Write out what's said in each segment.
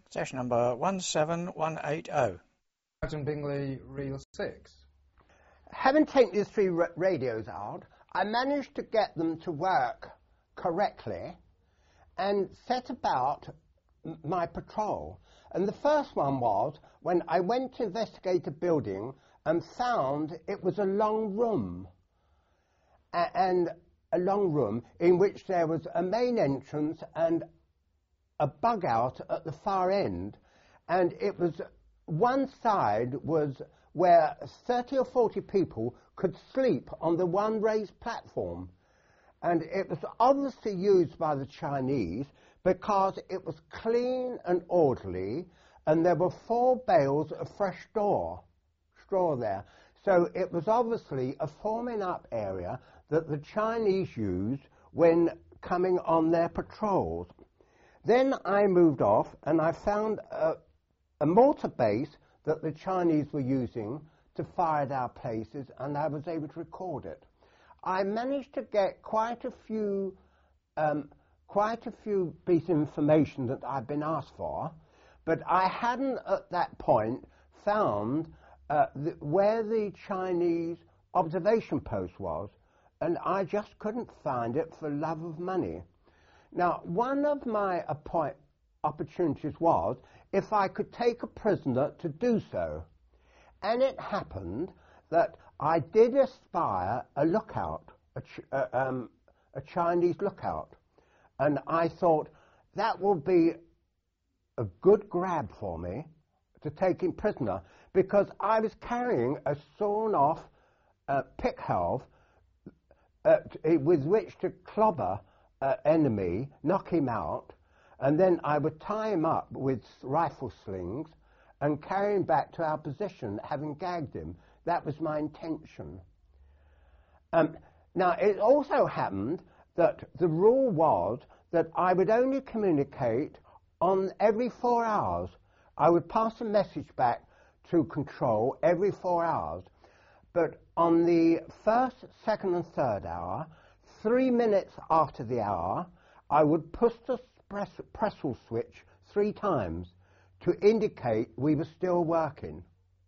Session number 17180. Sergeant Bingley, Reel 6. Having taken these three radios out, I managed to get them to work correctly and set about my patrol. And the first one was when I went to investigate a building and found it was a long room. And a long room in which there was a main entrance and a bug out at the far end. And it was, one side was where 30 or 40 people could sleep on the one raised platform. And it was obviously used by the Chinese because it was clean and orderly, and there were 4 bales of fresh straw there. So it was obviously a forming up area that the Chinese used when coming on their patrols. Then I moved off and I found a mortar base that the Chinese were using to fire at our places, and I was able to record it. I managed to get quite a few pieces of information that I'd been asked for, but I hadn't at that point found where the Chinese observation post was, and I just couldn't find it for love of money. Now, one of my opportunities was if I could take a prisoner to do so. And it happened that I did espy a lookout, a Chinese lookout. And I thought that would be a good grab for me to take him prisoner, because I was carrying a sawn-off pick halve with which to clobber enemy, knock him out, and then I would tie him up with rifle slings and carry him back to our position, having gagged him. That was my intention. Now, it also happened that the rule was that I would only communicate on every 4 hours. I would pass a message back to control every 4 hours. But on the first, second and third hour, 3 minutes after the hour, I would push the pressel switch 3 times to indicate we were still working.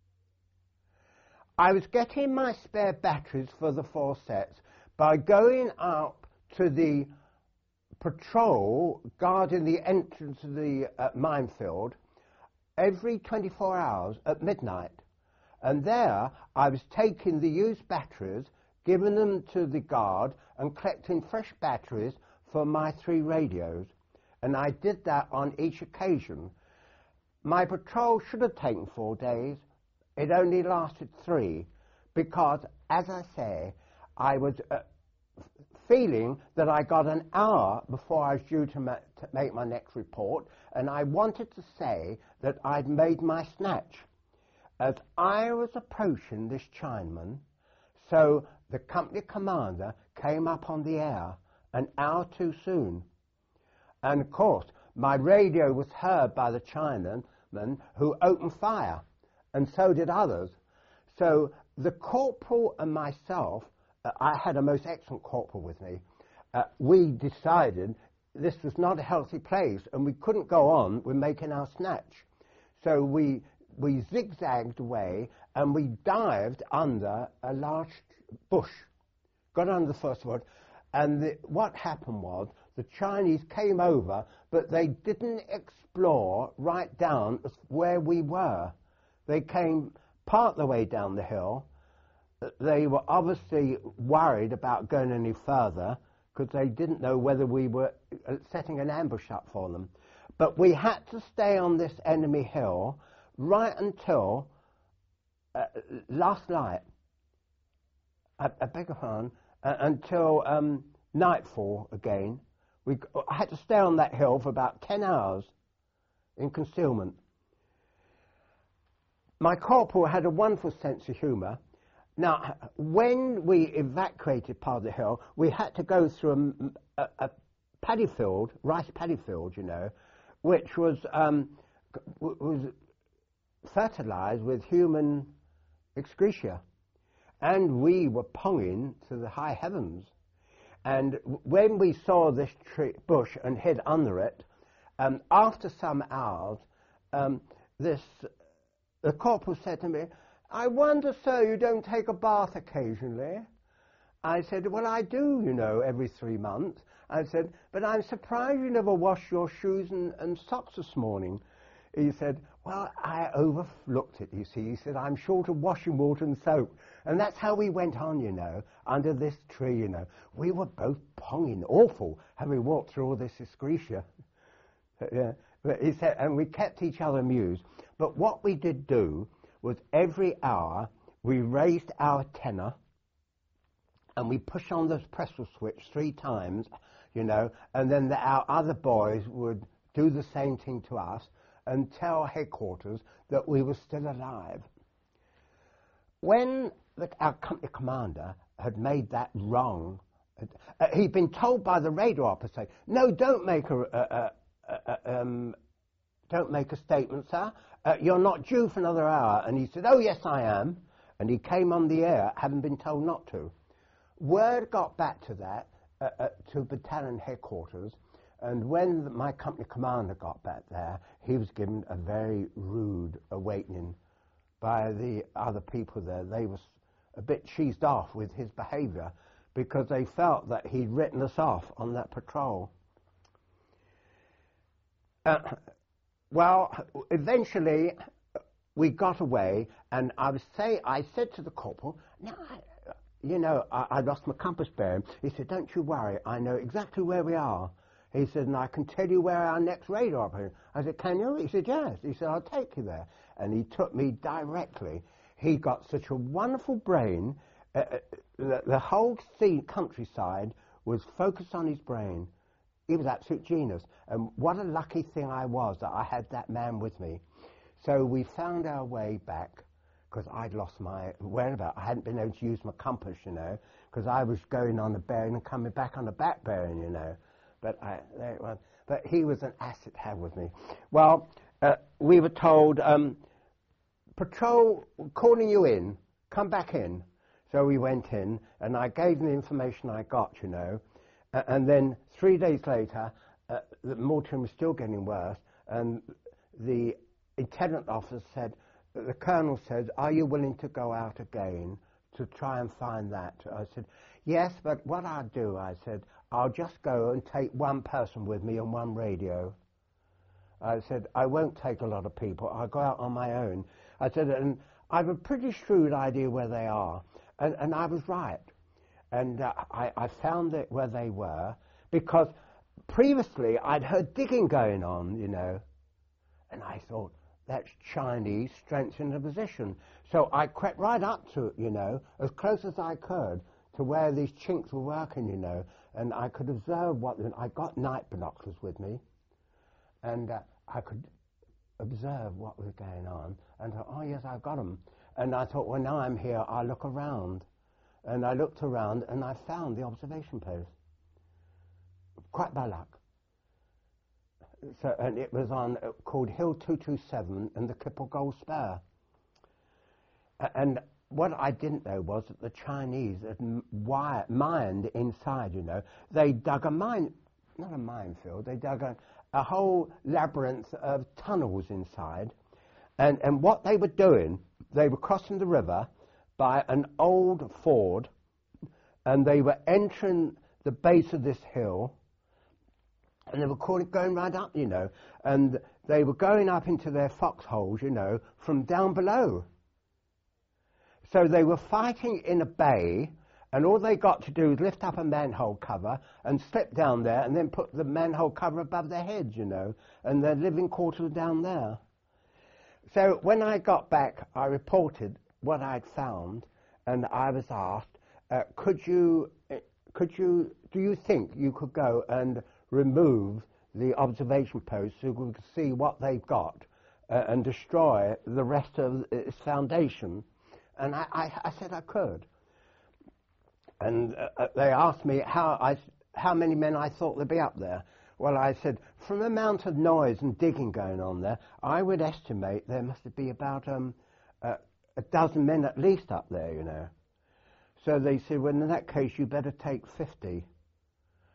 I was getting my spare batteries for the 4 sets by going up to the patrol guarding the entrance of the minefield every 24 hours at midnight. And there I was taking the used batteries, giving them to the guard, and collecting fresh batteries for my 3 radios. And I did that on each occasion. My patrol should have taken 4 days. It only lasted 3 because, as I say, I was feeling that I got an hour before I was due to make my next report, and I wanted to say that I'd made my snatch. As I was approaching this Chinaman, so the company commander came up on the air an hour too soon. And of course, my radio was heard by the Chinaman, who opened fire, and so did others. So the corporal and myself, I had a most excellent corporal with me, we decided this was not a healthy place and we couldn't go on with making our snatch. So we zigzagged away and we dived under a large bush, got under the first one, and what happened was the Chinese came over, but they didn't explore right down where we were. They came part the way down the hill. They were obviously worried about going any further because they didn't know whether we were setting an ambush up for them. But we had to stay on this enemy hill right until last night. I beg your pardon, until nightfall again. I had to stay on that hill for about 10 hours in concealment. My corporal had a wonderful sense of humour. Now, when we evacuated part of the hill, we had to go through a paddy field, rice paddy field, you know, which was fertilised with human excreta. And we were ponging to the high heavens. And when we saw this bush and hid under it, after some hours, the corporal said to me, "I wonder, sir, you don't take a bath occasionally." I said, "Well, I do, you know, every 3 months." I said, "But I'm surprised you never washed your shoes and socks this morning." He said, "Well, I overlooked it, you see." He said, "I'm short of washing water and soap." And that's how we went on, you know, under this tree, you know. We were both ponging awful, having walked through all this excretia. Yeah. But he said, and we kept each other amused. But what we did do was every hour we raised our tenor and we pushed on the pressure switch 3 times, you know, and then our other boys would do the same thing to us and tell headquarters that we were still alive. When our company commander had made that wrong, he'd been told by the radio operator, "No, don't make a statement, sir. You're not due for another hour." And he said, "Oh, yes, I am." And he came on the air, having been told not to. Word got back to that, to battalion headquarters, and when my company commander got back there, he was given a very rude awakening by the other people there. They were a bit cheesed off with his behaviour because they felt that he'd written us off on that patrol. Well, eventually we got away, and I said to the corporal, "Now, I lost my compass bearing." He said, "Don't you worry, I know exactly where we are." He said, "And I can tell you where our next radar operator." I said, "Can you?" He said, "Yes." He said, "I'll take you there." And he took me directly. He got such a wonderful brain. The whole countryside was focused on his brain. He was absolute genius. And what a lucky thing I was that I had that man with me. So we found our way back, because I'd lost my whereabouts. I hadn't been able to use my compass, you know, because I was going on the bearing and coming back on the back bearing, you know. But there it was. But he was an asset to have with me. Well, we were told, "Patrol, calling you in, come back in." So we went in, and I gave them the information I got, you know. And then 3 days later, the mortuary was still getting worse, and the intelligence officer said, the colonel said, "Are you willing to go out again to try and find that?" I said, "Yes, but what I'll do," I said, "I'll just go and take one person with me on one radio." I said, "I won't take a lot of people. I'll go out on my own." I said, "And I've a pretty shrewd idea where they are." And I was right. And I found it where they were, because previously I'd heard digging going on, you know, and I thought, that's Chinese strengthening the position. So I crept right up to it, you know, as close as I could to where these chinks were working, you know, and I could observe I got night binoculars with me, and I could observe what was going on, and I thought, "Oh yes, I've got them." And I thought, well, now I'm here, I'll look around. And I looked around, and I found the observation post, quite by luck. So, and it was called Hill 227 and the Kipple Gold Spur. And what I didn't know was that the Chinese had mined inside, you know. They dug not a minefield, they dug a whole labyrinth of tunnels inside. And what they were doing, they were crossing the river by an old ford, and they were entering the base of this hill, and they were going right up, you know, and they were going up into their foxholes, you know, from down below. So they were fighting in a bay, and all they got to do was lift up a manhole cover and slip down there and then put the manhole cover above their heads, you know, and their living quarters were down there. So when I got back, I reported what I'd found, and I was asked, do you think you could go and remove the observation post so we could see what they've got and destroy the rest of its foundation? And I said I could. And they asked me how many men I thought there'd be up there. Well, I said, from the amount of noise and digging going on there, I would estimate there must be about a dozen men at least up there, you know. So they said, well, in that case, you better take 50.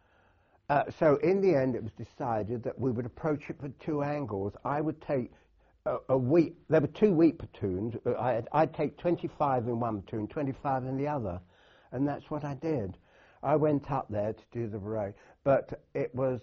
So in the end, it was decided that we would approach it from 2 angles. I would take a wheat. There were 2 wheat platoons. I'd take 25 in one platoon, 25 in the other, and that's what I did. I went up there to do the parade, but it was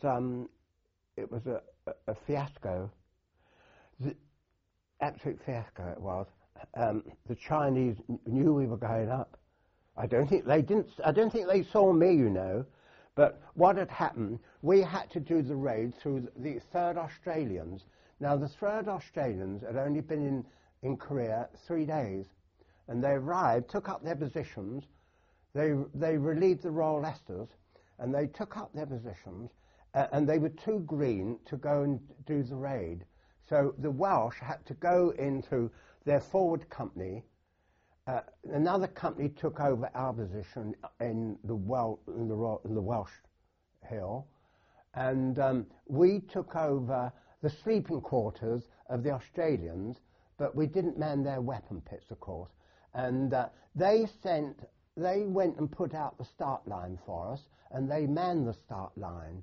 a fiasco. The absolute fiasco it was. The Chinese knew we were going up. I don't think they saw me, you know. But what had happened, we had to do the raid through the 3rd Australians. Now, the 3rd Australians had only been in Korea 3 days, and they arrived, took up their positions. They relieved the Royal Leicesters, and they took up their positions, and they were too green to go and do the raid. So the Welsh had to go into their forward company. Another company took over our position in the Welsh Hill, and we took over the sleeping quarters of the Australians, but we didn't man their weapon pits, of course. And they went and put out the start line for us, and they manned the start line.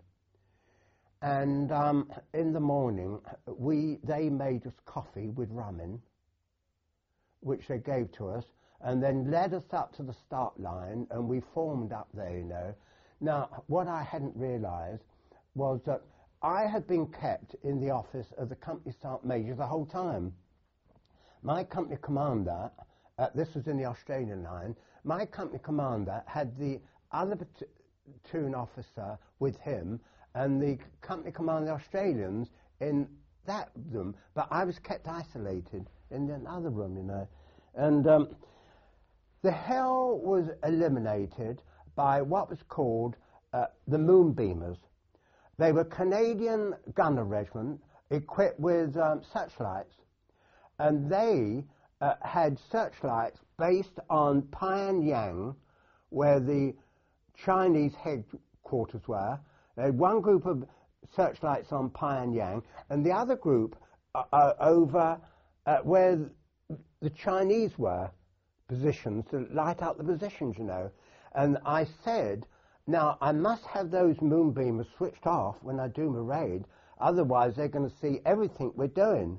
And in the morning, they made us coffee with rum in, which they gave to us, and then led us up to the start line, and we formed up there, you know. Now, what I hadn't realised was that I had been kept in the office of the company sergeant major the whole time. My company commander, this was in the Australian line, my company commander had the other platoon officer with him, and the company commander of the Australians in that room, but I was kept isolated in another room, you know. And the hill was eliminated by what was called the Moonbeamers. They were Canadian gunner regiment equipped with searchlights, and they had searchlights based on Pyongyang, where the Chinese headquarters were. They had one group of searchlights on Pyongyang, and the other group over where the Chinese were positions, to light up the positions, you know. And I said, now, I must have those moonbeamers switched off when I do my raid, otherwise they're going to see everything we're doing.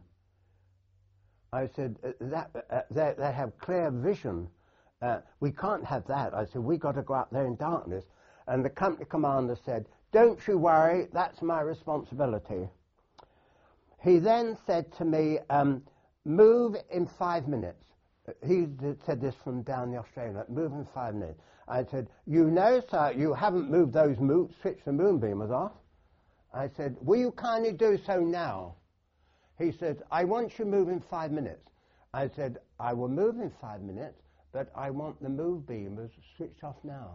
I said, they have clear vision. We can't have that. I said, we got to go up there in darkness. And the company commander said, don't you worry, that's my responsibility. He then said to me, move in 5 minutes. He said this from down the Australian, move in 5 minutes. I said, you know, sir, you haven't moved those switched the moonbeamers off. I said, will you kindly do so now? He said, I want you to move in 5 minutes. I said, I will move in 5 minutes, but I want the moonbeamers switched off now.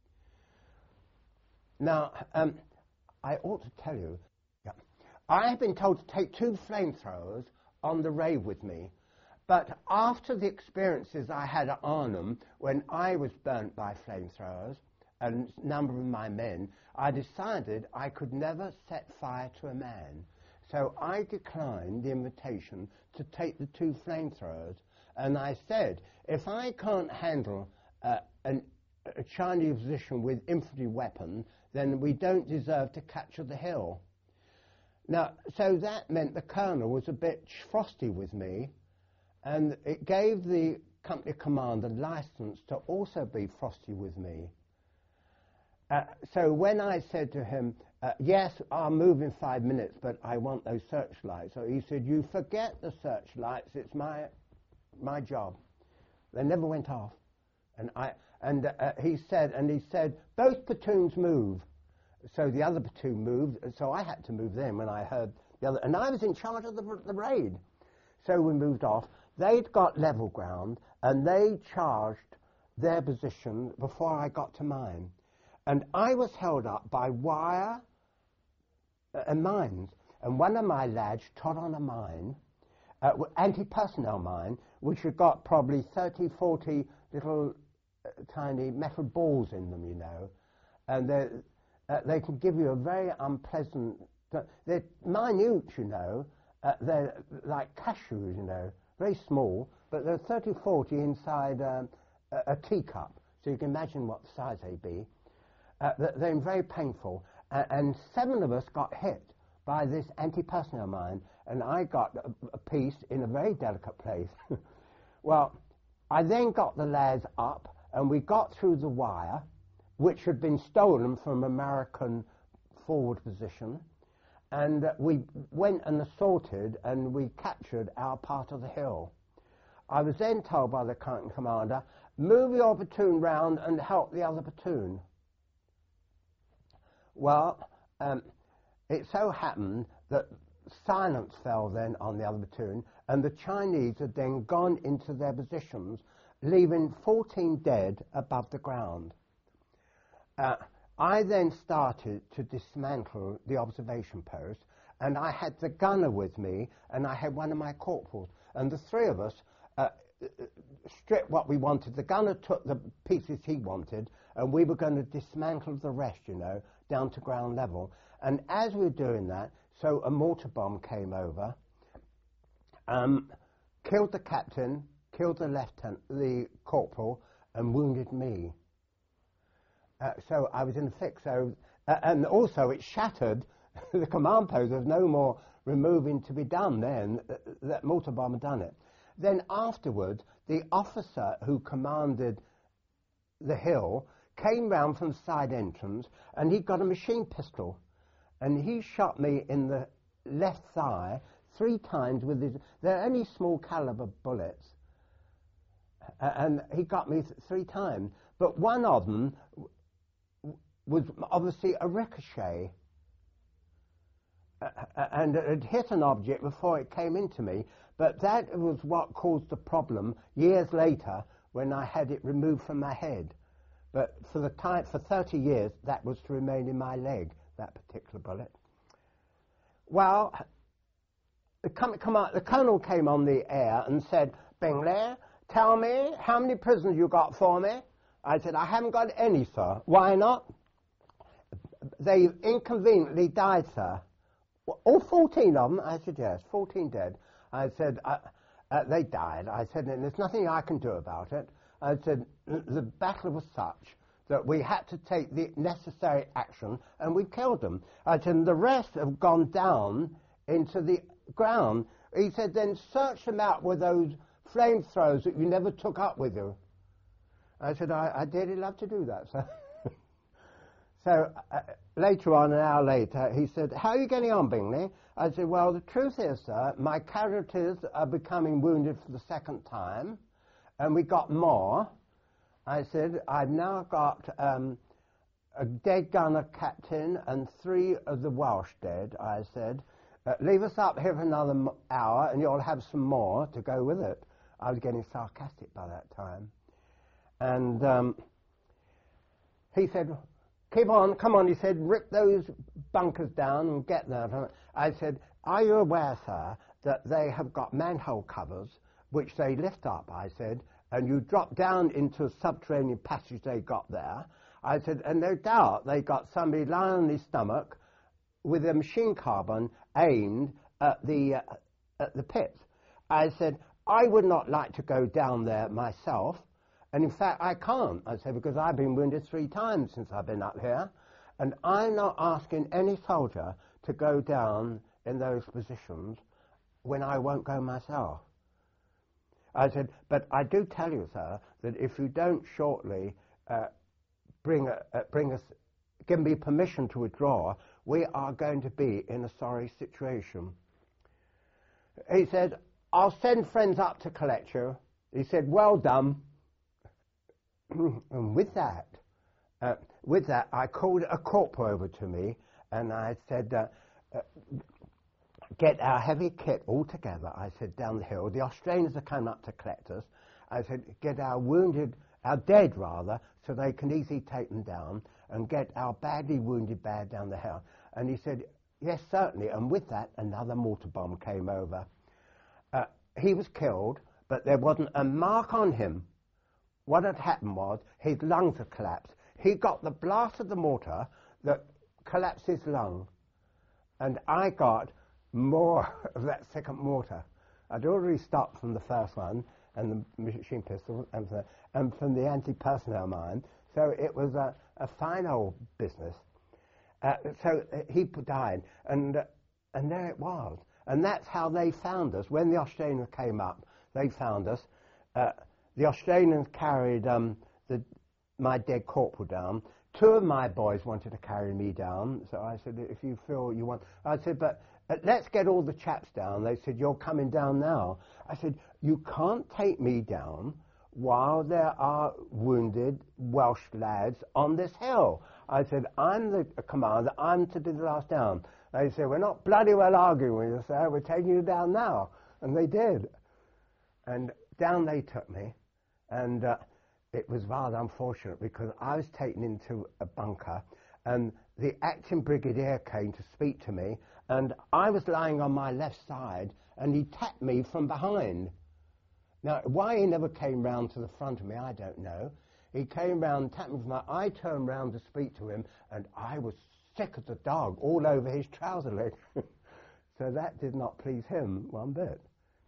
Now, I ought to tell you, I have been told to take 2 flamethrowers on the raid with me. But after the experiences I had at Arnhem, when I was burnt by flamethrowers, and a number of my men, I decided I could never set fire to a man. So I declined the invitation to take the 2 flamethrowers, and I said, if I can't handle a Chinese position with infantry weapons, then we don't deserve to capture the hill. Now, so that meant the colonel was a bit frosty with me, and it gave the company commander license to also be frosty with me. So when I said to him, yes, I'll move in 5 minutes, but I want those searchlights. So he said, you forget the searchlights, it's my job. They never went off. And he said, both platoons move. So the other platoon moved, so I had to move them when I heard the other. And I was in charge of the raid. So we moved off. They'd got level ground, and they charged their position before I got to mine. And I was held up by wire and mines. And one of my lads trod on a mine, anti-personnel mine, which had got probably 30, 40 little tiny metal balls in them, you know. And they can give you a very unpleasant... They're minute, you know. They're like cashews, you know. Very small, but they're 30, 40 inside a teacup. So you can imagine what size they'd be. They're very painful. And 7 of us got hit by this anti-personnel mine, and I got a piece in a very delicate place. Well, I then got the lads up, and we got through the wire, which had been stolen from American forward position, and we went and assaulted, and we captured our part of the hill. I was then told by the company commander, move your platoon round and help the other platoon. Well, it so happened that silence fell then on the other platoon, and the Chinese had then gone into their positions, leaving 14 dead above the ground. I then started to dismantle the observation post, and I had the gunner with me, and I had one of my corporals, and the three of us stripped what we wanted. The gunner took the pieces he wanted, and we were going to dismantle the rest, you know, down to ground level. And as we were doing that, so a mortar bomb came over, killed the captain, killed the lieutenant, the corporal, and wounded me. So I was in a fix. So, and also it shattered the command post. There's no more removing to be done then. That mortar bomb had done it. Then afterwards, the officer who commanded the hill came round from the side entrance, and he got a machine pistol, and he shot me in the left thigh 3 times with his. They're only small caliber bullets, and he got me 3 times. But one of them was obviously a ricochet, and it had hit an object before it came into me. But that was what caused the problem years later when I had it removed from my head. But for 30 years, that was to remain in my leg, that particular bullet. Well, the colonel came on the air and said, Bingley, tell me, how many prisoners you got for me? I said, I haven't got any, sir. Why not? They inconveniently died, sir. All 14 of them? I said, yes, 14 dead. I said, they died. I said, and there's nothing I can do about it. I said, the battle was such that we had to take the necessary action, and we killed them. I said, and the rest have gone down into the ground. He said, then search them out with those flamethrowers that you never took up with you. I said, I'd dearly love to do that, sir. So later on, an hour later, he said, how are you getting on, Bingley? I said, well, the truth is, sir, my casualties are becoming wounded for the 2nd time, and we got more. I said, I've now got a dead gunner captain and 3 of the Welsh dead. I said, leave us up here for another hour, and you'll have some more to go with it. I was getting sarcastic by that time. And he said, keep on, come on, he said, rip those bunkers down and get there. I said, are you aware, sir, that they have got manhole covers which they lift up, I said, and you drop down into a subterranean passage they got there. I said, and no doubt they got somebody lying on his stomach with a machine carbine aimed at the pits. I said, I would not like to go down there myself. And in fact, I can't, I said, because I've been wounded 3 times since I've been up here. And I'm not asking any soldier to go down in those positions when I won't go myself. I said, but I do tell you, sir, that if you don't shortly give me permission to withdraw, we are going to be in a sorry situation. He said, I'll send friends up to collect you. He said, well done. And with that, I called a corporal over to me, and I said, get our heavy kit all together, I said, down the hill. The Australians are coming up to collect us. I said, get our dead rather, so they can easily take them down, and get our badly wounded down the hill. And he said, yes, certainly. And with that, another mortar bomb came over. He was killed, but there wasn't a mark on him. What had happened was his lungs had collapsed. He got the blast of the mortar that collapsed his lung, and I got more of that 2nd mortar. I'd already stopped from the 1st one and the machine pistol and from the anti-personnel mine, so it was a fine old business. So he died, and And there it was. And that's how they found us. When the Australians came up, they found us. The Australians carried my dead corporal down. Two of my boys wanted to carry me down. So I said, if you feel you want... I said, but let's get all the chaps down. They said, you're coming down now. I said, you can't take me down while there are wounded Welsh lads on this hill. I said, I'm the commander. I'm to do the last down. They said, we're not bloody well arguing with you, sir. We're taking you down now. And they did. And down they took me. And it was rather unfortunate because I was taken into a bunker and the acting brigadier came to speak to me and I was lying on my left side and he tapped me from behind. Now, why he never came round to the front of me, I don't know. He came round, tapped me from behind. I turned round to speak to him and I was sick as a dog all over his trouser leg. So that did not please him one bit.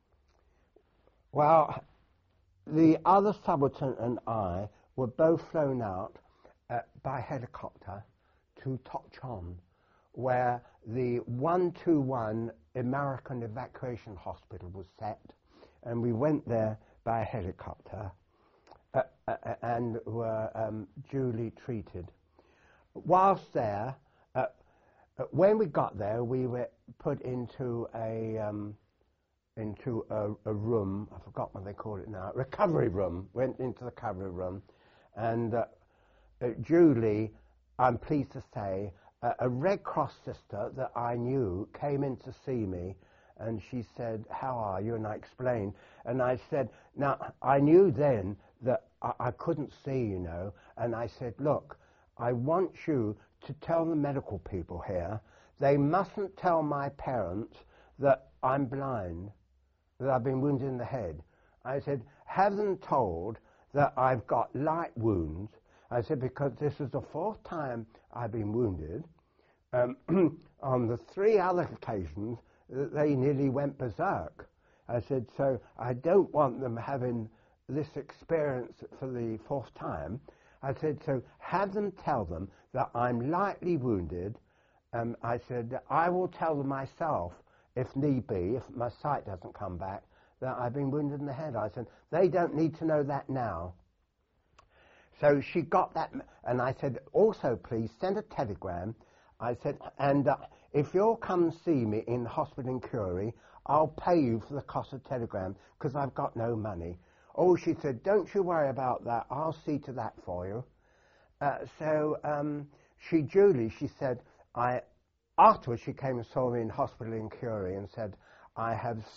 Well, the other subaltern and I were both flown out by helicopter to Tok Chon, where the 121 American Evacuation Hospital was set, and we went there by helicopter and were duly treated. Whilst there, when we got there, we were put into a room, I forgot what they call it now, recovery room, went into the recovery room, and duly, I'm pleased to say, a Red Cross sister that I knew came in to see me, and she said, how are you? And I explained, and I said, now, I knew then that I couldn't see, you know, and I said, look, I want you to tell the medical people here, they mustn't tell my parents that I'm blind, that I've been wounded in the head. I said, have them told that I've got light wounds. I said, because this is the fourth time I've been wounded. On the three other occasions, they nearly went berserk. I said, so I don't want them having this experience for the fourth time. I said, so have them tell them that I'm lightly wounded. I said, I will tell them myself, if need be, if my sight doesn't come back, that I've been wounded in the head. I said, they don't need to know that now. So she got that, and I said, also please send a telegram. I said, and if you'll come see me in the hospital in Curie, I'll pay you for the cost of telegram, because I've got no money. Oh, she said, don't you worry about that, I'll see to that for you. She said, afterwards she came and saw me in hospital in Curie and said, I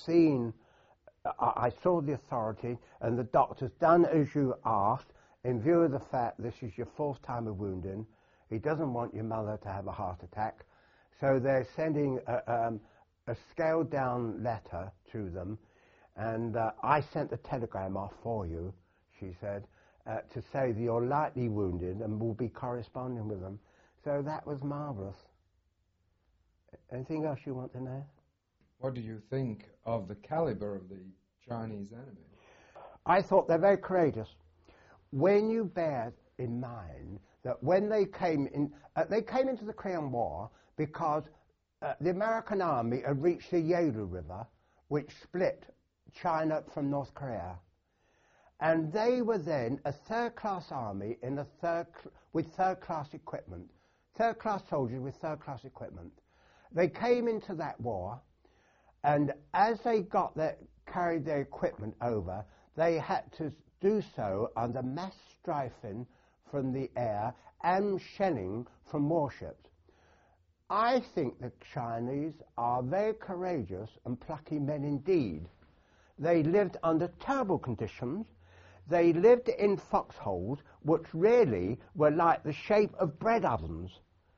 saw the authority and the doctor's done as you asked in view of the fact this is your fourth time of wounding. He doesn't want your mother to have a heart attack. So they're sending a scaled down letter to them, and I sent the telegram off for you, she said, to say that you're lightly wounded and will be corresponding with them. So that was marvellous. Anything else you want to know? What do you think of the caliber of the Chinese enemy? I thought they're very courageous. When you bear in mind that when they came into the Korean War because the American army had reached the Yalu River, which split China from North Korea. And they were then a third-class army with third-class equipment, third-class soldiers with third-class equipment. They came into that war, and as they carried their equipment over, they had to do so under mass strafing from the air and shelling from warships. I think the Chinese are very courageous and plucky men indeed. They lived under terrible conditions. They lived in foxholes, which really were like the shape of bread ovens.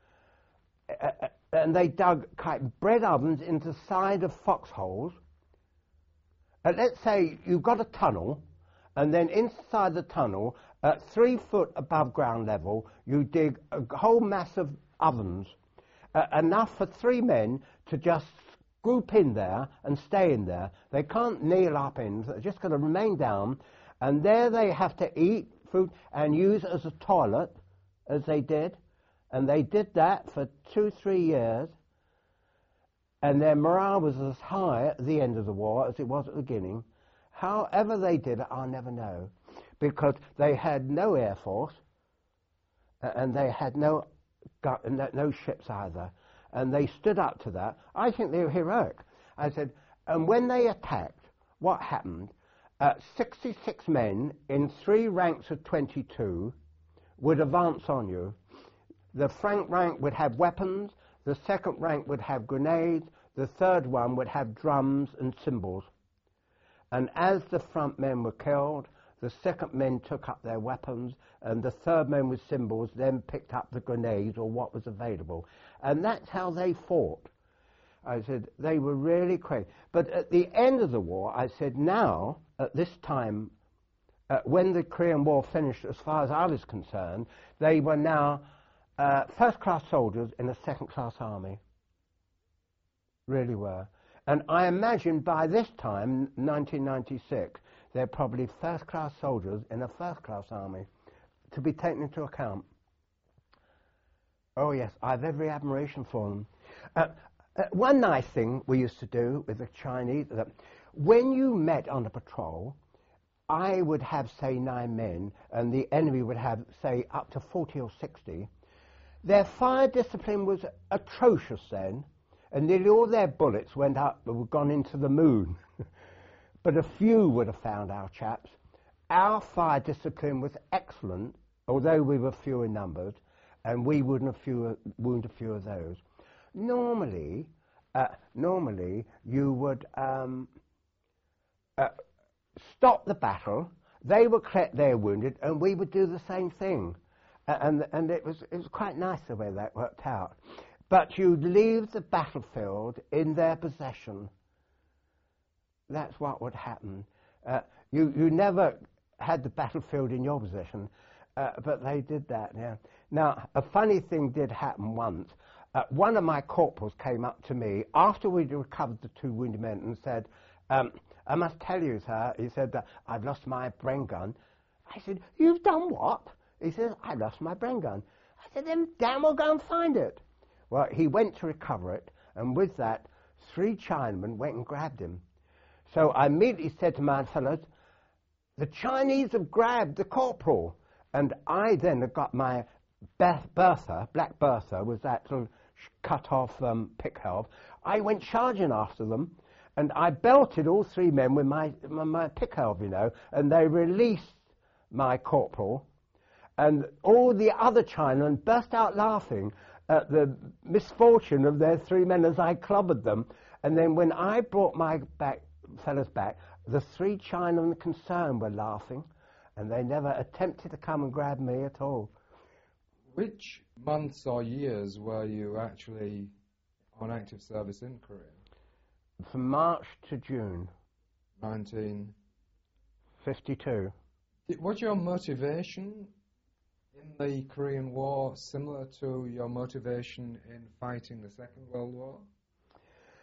And they dug bread ovens into the side of foxholes. Let's say you've got a tunnel, and then inside the tunnel, at 3 foot above ground level, you dig a whole mass of ovens, enough for 3 men to just group in there and stay in there. They can't kneel up in, they're just going to remain down, and there they have to eat food and use it as a toilet, as they did. And they did that for 2-3 years. and their morale was as high at the end of the war as it was at the beginning. However they did it, I'll never know, because they had no air force, and they had no ships either, and they stood up to that. I think they were heroic. I said, and when they attacked, what happened? 66 men in 3 ranks of 22 would advance on you. The front rank would have weapons, the second rank would have grenades, the third one would have drums and cymbals. And as the front men were killed, the second men took up their weapons, and the third men with cymbals then picked up the grenades or what was available. And that's how they fought. I said, they were really crazy. But at the end of the war, I said, now, at this time, when the Korean War finished, as far as I was concerned, they were now first-class soldiers in a second-class army. Really were. And I imagine by this time, 1996, they're probably first-class soldiers in a first-class army, to be taken into account. Oh, yes, I have every admiration for them. One nice thing we used to do with the Chinese, when you met on a patrol, I would have, say, 9 men, and the enemy would have, say, up to 40 or 60. Their fire discipline was atrocious then, and nearly all their bullets went up and were gone into the moon. But a few would have found our chaps. Our fire discipline was excellent, although we were few in numbers, and we wouldn't have wound a few of those. Normally, you would stop the battle. They would collect their wounded, and we would do the same thing. And it was quite nice the way that worked out. But you'd leave the battlefield in their possession. That's what would happen. You never had the battlefield in your possession, but they did that. Yeah. Now, a funny thing did happen once. One of my corporals came up to me after we'd recovered the 2 wounded men and said, I must tell you, sir, he said, that I've lost my Bren gun. I said, you've done what? He said, I lost my Bren gun. I said, then damn well go and find it. Well, he went to recover it, and with that, 3 Chinamen went and grabbed him. So I immediately said to my fellows, the Chinese have grabbed the corporal. And I then had got my Bertha, Black Bertha, was that little cut-off pick-helve. I went charging after them, and I belted all 3 men with my pick-helve, you know, and they released my corporal. And all the other Chinamen burst out laughing at the misfortune of their 3 men as I clobbered them. And then when I brought my fellows back, the 3 Chinamen concerned were laughing, and they never attempted to come and grab me at all. Which months or years were you actually on active service in Korea? From March to June. 1952. 52. Was your motivation in the Korean War similar to your motivation in fighting the Second World War?